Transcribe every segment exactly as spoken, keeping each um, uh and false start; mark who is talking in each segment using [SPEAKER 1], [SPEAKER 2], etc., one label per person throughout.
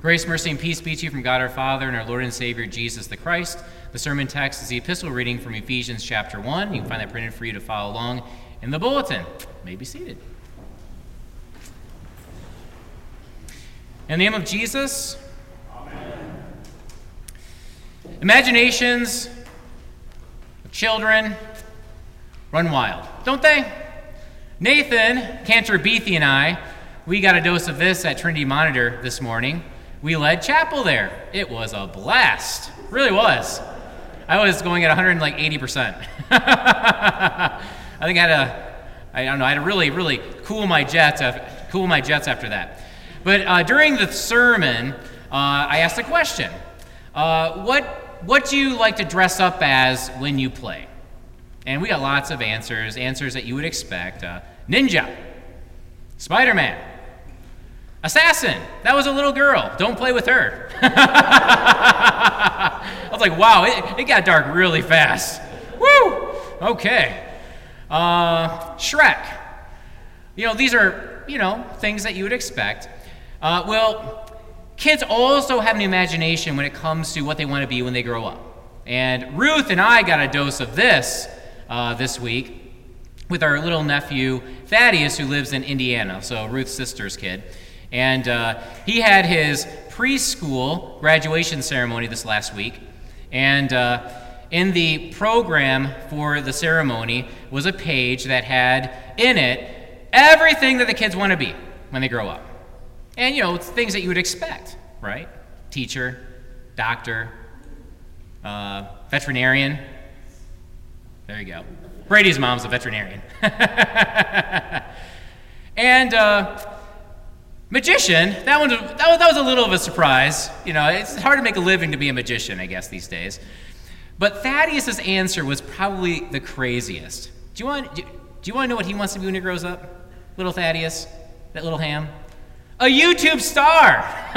[SPEAKER 1] Grace, mercy, and peace be to you from God our Father and our Lord and Savior, Jesus the Christ. The sermon text is the epistle reading from Ephesians chapter one. You can find that printed for you to follow along in the bulletin. You may be seated. In the name of Jesus, amen. Imaginations of children run wild, don't they? Nathan, Cantor Beathy, and I, we got a dose of this at Trinity Monitor this morning. We led chapel there. It was a blast. It really was. I was going at one hundred eighty percent. I think I had a, I don't know, I had to really, really cool my jets, cool my jets after that. But uh, during the sermon, uh, I asked a question. Uh, what, what do you like to dress up as when you play? And we got lots of answers, answers that you would expect. Uh, ninja, Spider-Man, assassin. That was a little girl. Don't play with her. I was like, wow, it, it got dark really fast. Woo! Okay. Uh, Shrek. You know, these are, you know, things that you would expect. Uh, well, kids also have an imagination when it comes to what they want to be when they grow up. And Ruth and I got a dose of this uh, this week with our little nephew, Thaddeus, who lives in Indiana, so Ruth's sister's kid. And uh, he had his preschool graduation ceremony this last week. And uh, in the program for the ceremony was a page that had in it everything that the kids want to be when they grow up. And, you know, it's things that you would expect, right? Teacher, doctor, uh, veterinarian. There you go. Brady's mom's a veterinarian. and... Uh, Magician, that one, that, was, that was a little of a surprise. You know, it's hard to make a living to be a magician, I guess, these days. But Thaddeus' answer was probably the craziest. Do you want, do, do you want to know what he wants to be when he grows up? Little Thaddeus, that little ham? A YouTube star!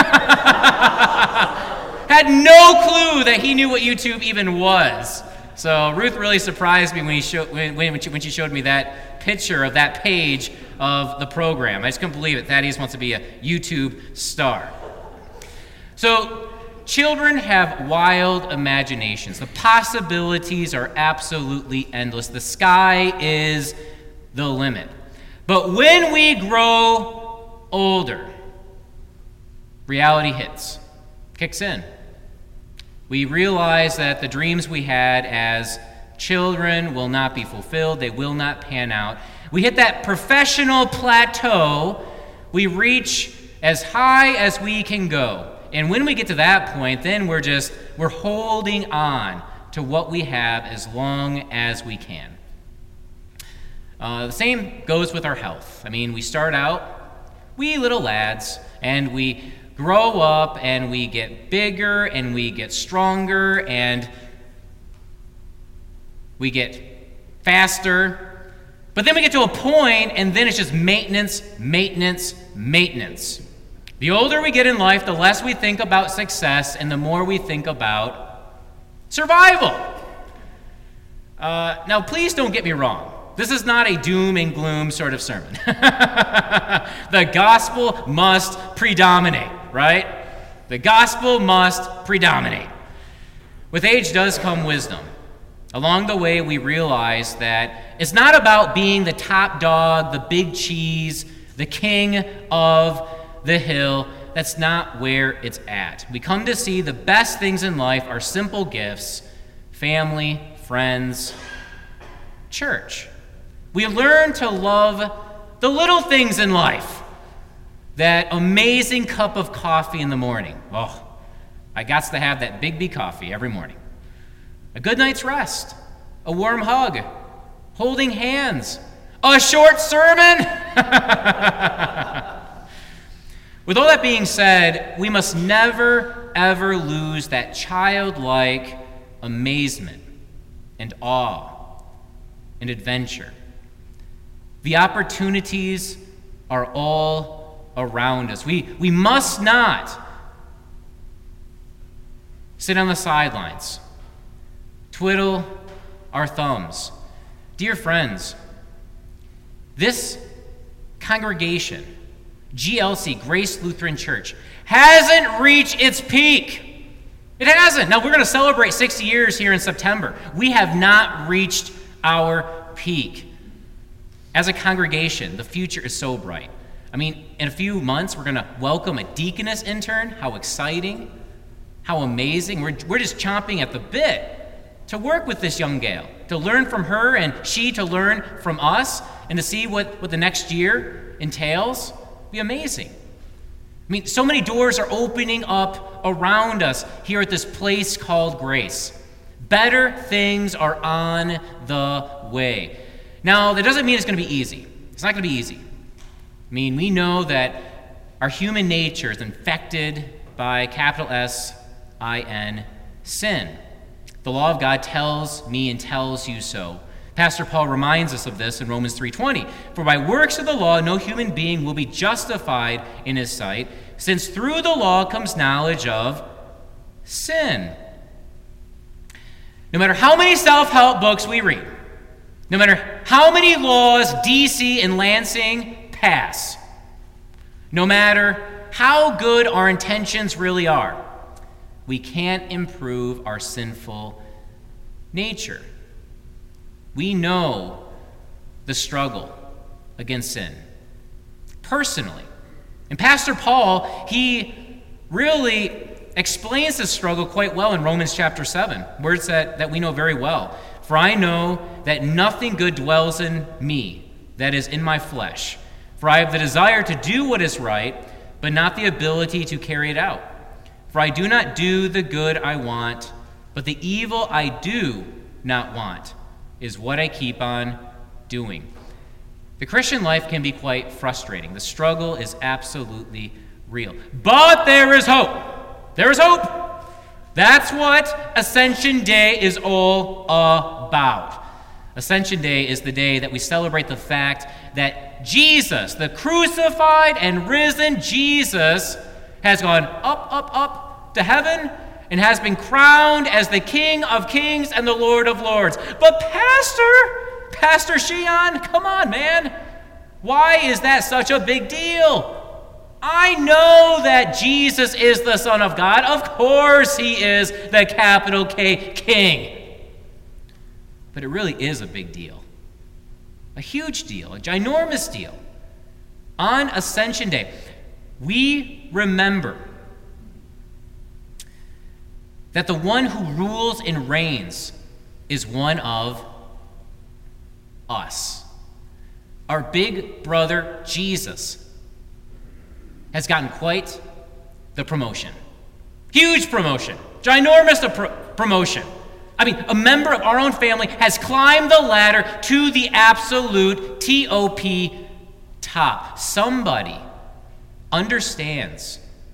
[SPEAKER 1] Had no clue that he knew what YouTube even was. So Ruth really surprised me when, he show, when, when, she, when she showed me that picture of that page of the program. I just couldn't believe it. Thaddeus wants to be a YouTube star. So children have wild imaginations. The possibilities are absolutely endless. The sky is the limit. But when we grow older, reality hits, kicks in. We realize that the dreams we had as children will not be fulfilled. They will not pan out. We hit that professional plateau. We reach as high as we can go. And when we get to that point, then we're just, we're holding on to what we have as long as we can. Uh, the same goes with our health. I mean, we start out wee little lads, and we grow up, and we get bigger, and we get stronger, and we get faster. But then we get to a point, and then it's just maintenance, maintenance, maintenance. The older we get in life, the less we think about success, and the more we think about survival. Uh, now, please don't get me wrong. This is not a doom and gloom sort of sermon. The gospel must predominate, right? The gospel must predominate. With age does come wisdom. Along the way, we realize that it's not about being the top dog, the big cheese, the king of the hill. That's not where it's at. We come to see the best things in life are simple gifts, family, friends, church. We learn to love the little things in life. That amazing cup of coffee in the morning. Oh, I got to have that Big B coffee every morning. A good night's rest, a warm hug, holding hands, a short sermon. With all that being said, we must never, ever lose that childlike amazement and awe and adventure. The opportunities are all around us. We, we must not sit on the sidelines, twiddle our thumbs. Dear friends, this congregation, G L C, Grace Lutheran Church, hasn't reached its peak. It hasn't. Now, we're going to celebrate sixty years here in September. We have not reached our peak. As a congregation, the future is so bright. I mean, in a few months, we're going to welcome a deaconess intern. How exciting. How amazing. We're, we're just chomping at the bit to work with this young gal, to learn from her and she to learn from us, and to see what, what the next year entails. It'll be amazing. I mean, so many doors are opening up around us here at this place called Grace. Better things are on the way. Now, that doesn't mean it's going to be easy. It's not going to be easy. I mean, we know that our human nature is infected by capital S I N, sin. The law of God tells me and tells you so. Pastor Paul reminds us of this in Romans three twenty. For by works of the law, no human being will be justified in his sight, since through the law comes knowledge of sin. No matter how many self-help books we read, no matter how many laws D C and Lansing pass, no matter how good our intentions really are, we can't improve our sinful nature. We know the struggle against sin personally. And Pastor Paul, he really explains this struggle quite well in Romans chapter seven, words that, that we know very well. For I know that nothing good dwells in me, that is in my flesh. For I have the desire to do what is right, but not the ability to carry it out. For I do not do the good I want, but the evil I do not want is what I keep on doing. The Christian life can be quite frustrating. The struggle is absolutely real. But there is hope. There is hope. That's what Ascension Day is all about. Ascension Day is the day that we celebrate the fact that Jesus, the crucified and risen Jesus, has gone up, up, up to heaven and has been crowned as the King of Kings and the Lord of Lords. But Pastor, Pastor Sheon, come on, man. Why is that such a big deal? I know that Jesus is the Son of God. Of course he is the capital K King. But it really is a big deal. A huge deal, a ginormous deal. On Ascension Day, we remember that the one who rules and reigns is one of us. Our big brother, Jesus, has gotten quite the promotion. Huge promotion. Ginormous pro- promotion. I mean, a member of our own family has climbed the ladder to the absolute T O P top. Somebody understands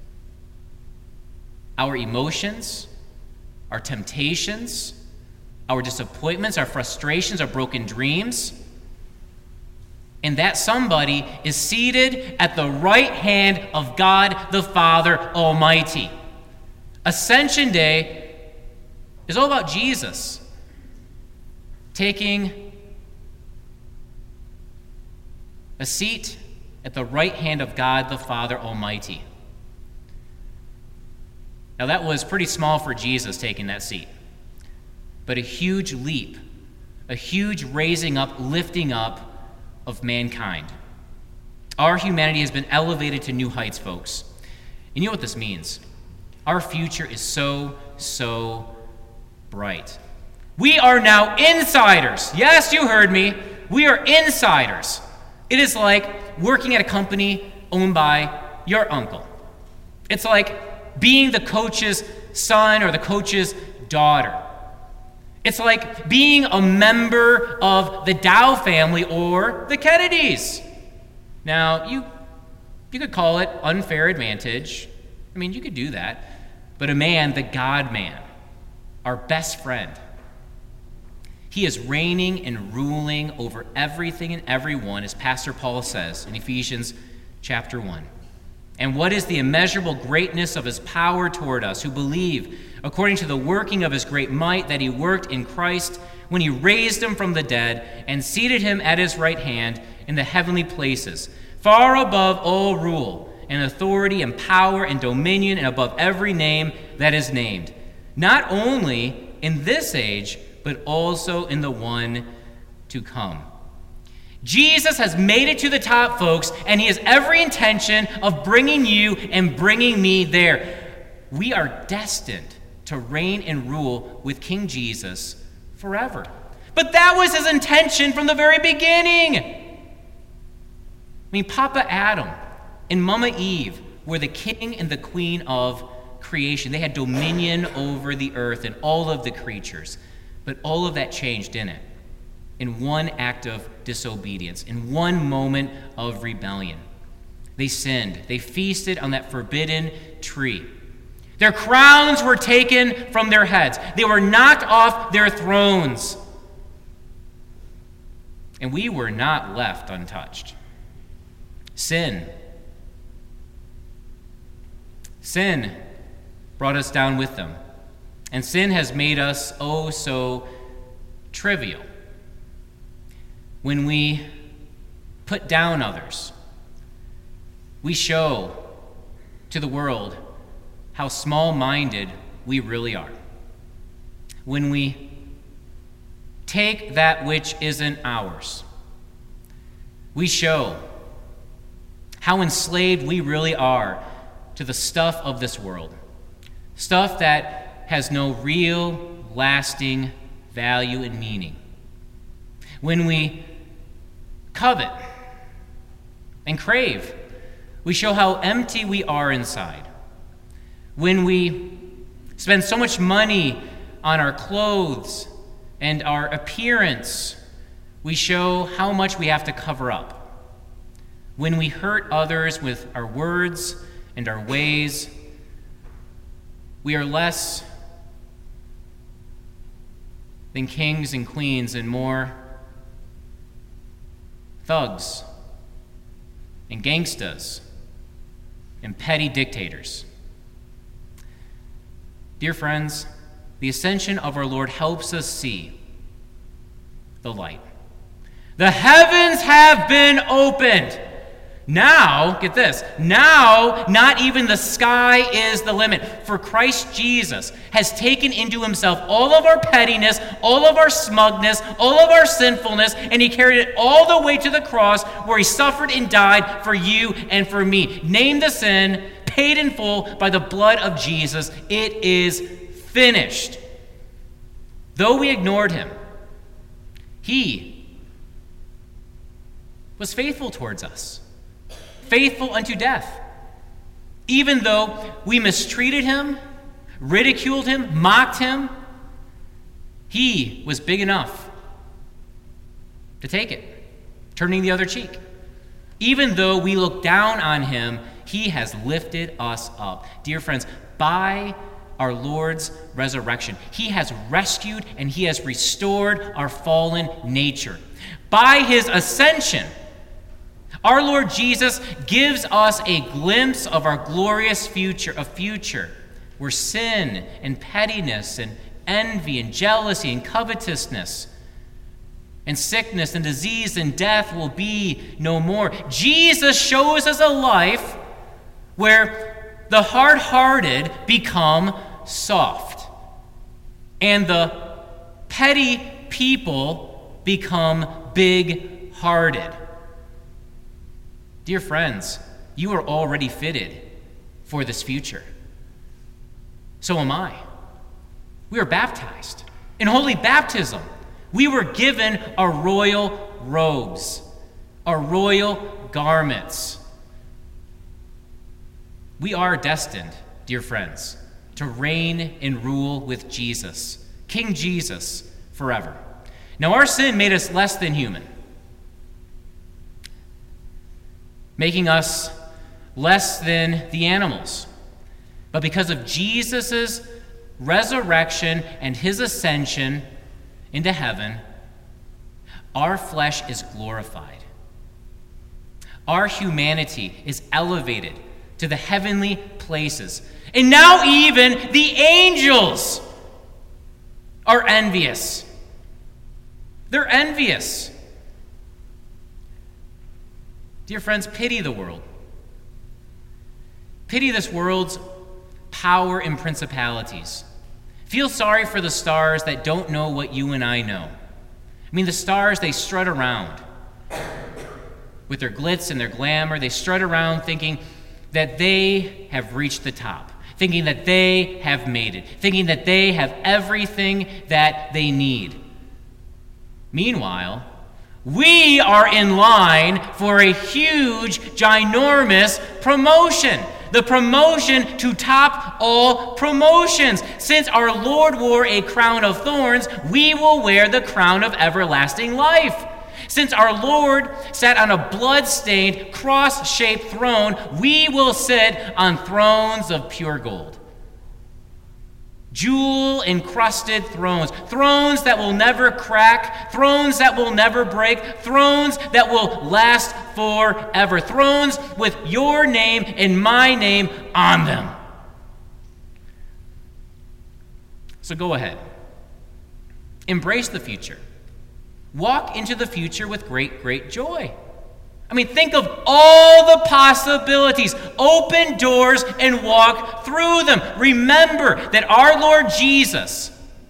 [SPEAKER 1] our emotions, our temptations, our disappointments, our frustrations, our broken dreams. And that somebody is seated at the right hand of God the Father Almighty. Ascension Day is all about Jesus taking a seat at the right hand of God the Father Almighty. Now that was pretty small for Jesus taking that seat, but a huge leap, a huge raising up, lifting up of mankind. Our humanity has been elevated to new heights, folks. And you know what this means? Our future is so, so bright. We are now insiders. Yes, you heard me. We are insiders. It is like working at a company owned by your uncle. It's like being the coach's son or the coach's daughter. It's like being a member of the Dow family or the Kennedys. Now, you you could call it unfair advantage. I mean, you could do that. But a man, the God-man, our best friend, he is reigning and ruling over everything and everyone, as Pastor Paul says in Ephesians chapter one. And what is the immeasurable greatness of his power toward us who believe, according to the working of his great might that he worked in Christ when he raised him from the dead and seated him at his right hand in the heavenly places, far above all rule and authority and power and dominion and above every name that is named, not only in this age, but also in the one to come. Jesus has made it to the top, folks, and he has every intention of bringing you and bringing me there. We are destined to reign and rule with King Jesus forever. But that was his intention from the very beginning. I mean, Papa Adam and Mama Eve were the king and the queen of creation. They had dominion over the earth and all of the creatures. But all of that changed, didn't it? In one act of disobedience, in one moment of rebellion. They sinned. They feasted on that forbidden tree. Their crowns were taken from their heads. They were knocked off their thrones. And we were not left untouched. Sin. Sin brought us down with them. And sin has made us oh so trivial. When we put down others, we show to the world how small-minded we really are. When we take that which isn't ours, we show how enslaved we really are to the stuff of this world, stuff that has no real, lasting value and meaning. When we covet and crave, we show how empty we are inside. When we spend so much money on our clothes and our appearance, we show how much we have to cover up. When we hurt others with our words and our ways, we are less than kings and queens and more thugs and gangstas and petty dictators. Dear friends, the ascension of our Lord helps us see the light. The heavens have been opened. Now, get this, now not even the sky is the limit, for Christ Jesus has taken into himself all of our pettiness, all of our smugness, all of our sinfulness, and he carried it all the way to the cross where he suffered and died for you and for me. Named the sin, paid in full by the blood of Jesus. It is finished. Though we ignored him, he was faithful towards us. Faithful unto death. Even though we mistreated him, ridiculed him, mocked him, he was big enough to take it, turning the other cheek. Even though we look down on him, he has lifted us up. Dear friends, by our Lord's resurrection, he has rescued and he has restored our fallen nature. By his ascension, our Lord Jesus gives us a glimpse of our glorious future, a future where sin and pettiness and envy and jealousy and covetousness and sickness and disease and death will be no more. Jesus shows us a life where the hard-hearted become soft and the petty people become big-hearted. Dear friends, you are already fitted for this future. So am I. We are baptized. In holy baptism, we were given our royal robes, our royal garments. We are destined, dear friends, to reign and rule with Jesus, King Jesus, forever. Now, our sin made us less than human, making us less than the animals. But because of Jesus' resurrection and his ascension into heaven, our flesh is glorified. Our humanity is elevated to the heavenly places. And now even the angels are envious. They're envious. Dear friends, pity the world. Pity this world's power and principalities. Feel sorry for the stars that don't know what you and I know. I mean, the stars, they strut around with their glitz and their glamour. They strut around thinking that they have reached the top, thinking that they have made it, thinking that they have everything that they need. Meanwhile, we are in line for a huge, ginormous promotion. The promotion to top all promotions. Since our Lord wore a crown of thorns, we will wear the crown of everlasting life. Since our Lord sat on a blood-stained, cross-shaped throne, we will sit on thrones of pure gold. Jewel-encrusted thrones, thrones that will never crack, thrones that will never break, thrones that will last forever, thrones with your name and my name on them. So go ahead. Embrace the future. Walk into the future with great, great joy. I mean, think of all the possibilities. Open doors and walk through them. Remember that our Lord Jesus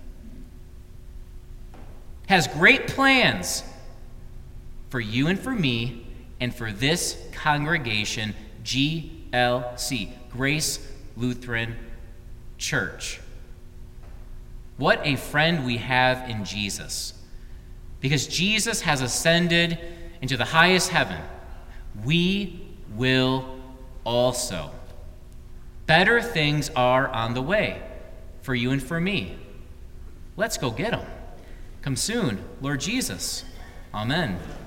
[SPEAKER 1] has great plans for you and for me and for this congregation, G L C, Grace Lutheran Church. What a friend we have in Jesus. Because Jesus has ascended into the highest heaven, we will also. Better things are on the way for you and for me. Let's go get them. Come soon, Lord Jesus. Amen.